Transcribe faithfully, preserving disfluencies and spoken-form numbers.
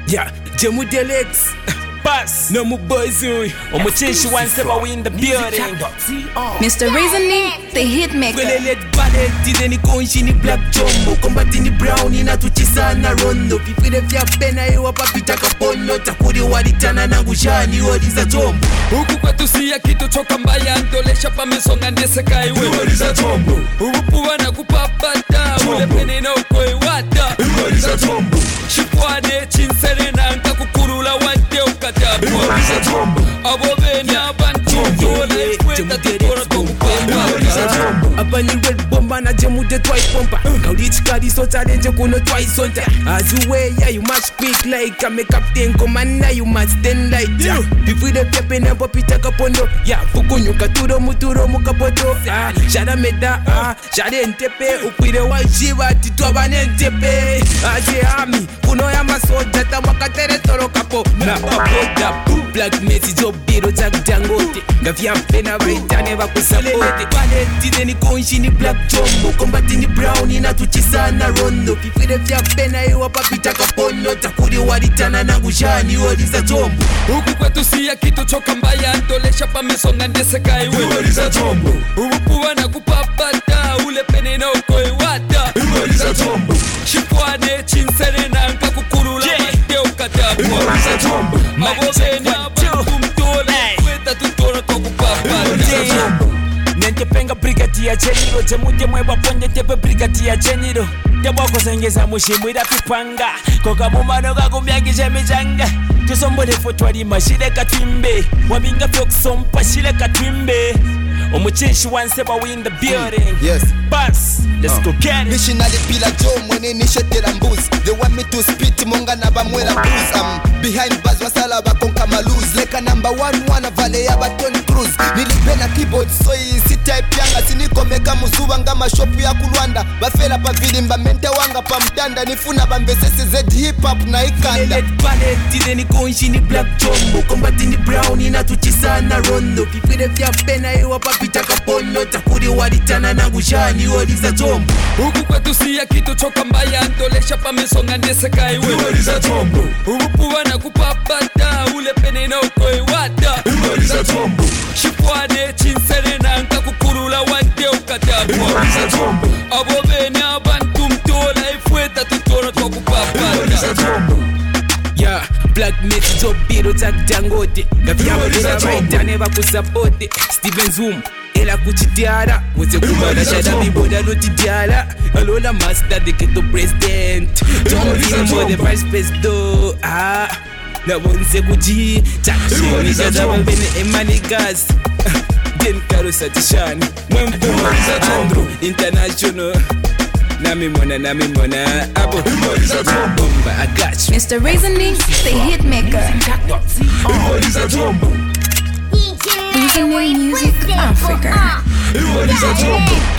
Yeah, Jemu Delex. Pass. No more boys. Omucheshi once ever we in the building. Mister Reasoning, the hitmaker. Well, let ballet, didn't go in black jumbo. Combating the brown in a tuchisana rondo. People if you pena you up a pita capono. Takuri waritana na gushani what is a jumbo. Huku kwetu siya kitu choka mbaya. Ndolesha pa mesonga ndese kai we. What is a jumbo. Huku wana kupapata. Ule pene na ukoi wata. What is a jumbo. Shipwane chinsere na nka kukurula wante ukatabu. What is a jumbo. Abo bene abantu. Dole kweta tukora tukupemba. What is a jumbo. Abani red bomba na jemu de twice bomba. Kaurich kadi so challenge kuno twice on ta. As you way yeah you must quick like a make captain commander you must stand like yeah. Before the pepe na popita kapondo. Yeah fukunyu katuro muturo mukapoto. Ah shada meda ah shada ntepe ukwire wa jiva titwa banentepe. Aje ami kuno ya masoja tawakatere toro kapo. Na papoda black message obiro jak dangote. Gavya pena vaitane vakusapote. Bale tideni konshini black jumbo. Combating the brown ina tuchisana rondo. Pipire vya pena iwa papita kapono. Takuri waritana na gushani waliza jumbo. Huku kwetu siya kitu choka mbaya. Ndolesha pa mesonga ndese kai we. Waliza jumbo. Huku wana kupapata. Ule pene na ukoi wata. Waliza jumbo. Shipwane chinsere na nka kukurula wante ukatabu. Waliza jumbo. Mabobeni abantu mtole. Kweta tutora kwa kupapata. Nente penga brigadier general. Jemuje mweba ponye tepe brigadier general. Jabwako sengeza mushimwira pipanga. Koka mumano kakumyangisha mijanga. Tusombole fotwari mashile katwimbe. Wabinga fyokusompa shile katwimbe. Omucheshi once ever we in the building. Yes. Bus, let's uh. go get it. Missionary Pila Joe mwene nishetera mbuzi. They want me to spit monga na bamwela blues. I'm behind bars wasala bakonka maluz. Leka number one wana vale ya baton cruise. Nilipena keyboard so isi type yanga. Siniko meka musuwa nga mashopu ya kulwanda. Bafela pa vilimba mente wanga pa mtanda. Nifuna bambesese Z hip hop na ikanda. Let ballet tideni konshini black jumbo. Combating the brown ina tuchisana rondo. Pipire vya pena iwa papita kapono. Takuri waritana na gushani waliza jumbo. Huku kwetu siya kitu choka mbaya. Ndolesha pa mesonga ndese kai we. Waliza jumbo. Huku wana kupapata. Ule pene na ukoi wata. Waliza jumbo. Shipwane chinsere na nka kukurula wante ukatabu. Waliza jumbo. Abo bene abantu mtole. Ifweta tutora kwa kupapata. Waliza jumbo. Yeah, black message obiro jak dangote. Gavya pena vaitane vakusapote. Steven Zoom ela kuchitiara. Wose kumana shada miboda notidiara. Alola master the ghetto president. Don't be more the vice president. Ah, na wonse kuji. Chakshoni jaza wabene emanigas. Den karo satishani. Mwemfuma Andrew International. Nami mona, nami mona. Abo bomba, I got you. Mister Reasoning, the hitmaker. Reasoning Music Africa.